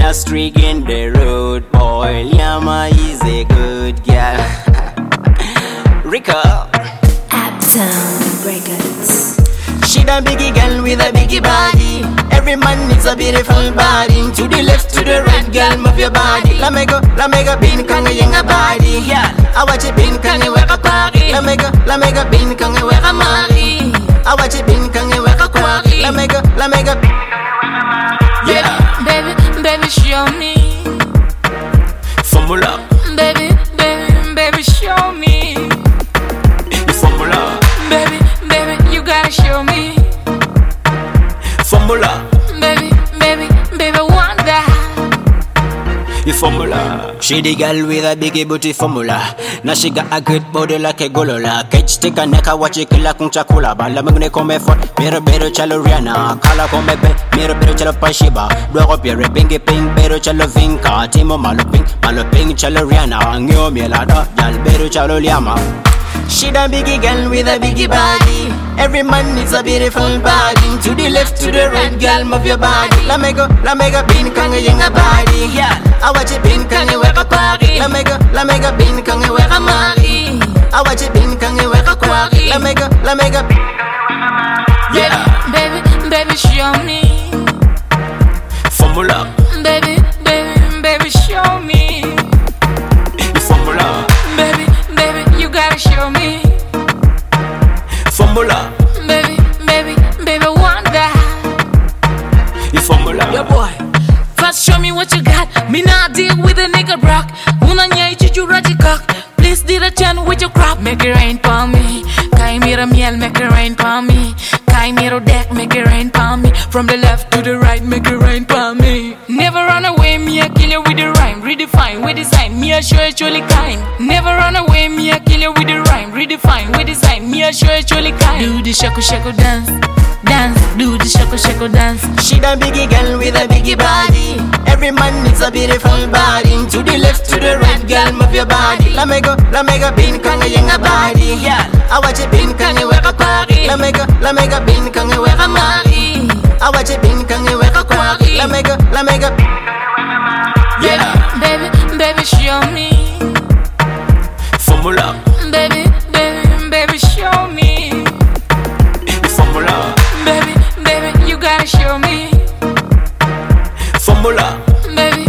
a streak in the road, boy. Yama is a good girl. Rico Uptown Records. She the biggie girl with a biggie body. Every man needs a beautiful body. To the left, to the right, girl, move your body. La mega bin kanga yenga body. Yeah, I watch it bin kanga weka kwari. La mega bin kanga weka mari. I watch it bin kanga weka kwari. La mega yeah. Baby, show me. Formula. Baby, show me. Formula. Baby, you gotta show me. Formula. Baby, want that. Formula. She the girl with a biggie booty formula. Now she got a good body like a golola. Catch stick a neck, I watch it kill a kunchakula. Bala magne come for mero chalo Rihanna. Kala come be mero chalo Pashiba. Blow up your pinky pink bero chalo Vinka. Timo malo pink chalo Rihanna. Angyo mielada jal bero chalo Liama. She the biggie girl with a biggie body. Every man needs a beautiful body. To the left, to the right, girl, move your body. La mega bin kanga yenga body. Yeah, I watch it bin kanga weka kwari. La mega bin kanga weka mari. I watch it bin kanga weka kwari. La mega yeah. Baby, show me. Formula. Baby, show me. Formula. Baby, you gotta show me. Formula. Baby, want that. Formula. Yo boy, first show me what you got. Me not deal with a nigga rock. Una nyai you raji cock. Please did a chan with your crop. Make it rain for me. Kai mira miel, make it rain for me. Kai miro deck, make it rain for me. From the left to the right, make it rain for me. Never run away, me I kill you with the rhyme. Redefine, with design, me I show you truly kind. Never run away, me I kill you with the rhyme. Redefine, with design, me I show you truly kind. Do the shako dance. Do the shako dance. She the biggie girl with a biggie body. Every man needs a beautiful body. To the left, to the right, girl, move your body. La mega bin kanga yenga body. Yeah, I watch it bin kanga weka kwari. La mega bin kanga weka mari. I watch it bin kanga weka kwari. La mega yeah. Baby, show me. Formula. Baby, show me. Formula. Baby, you gotta show me. Formula. Baby,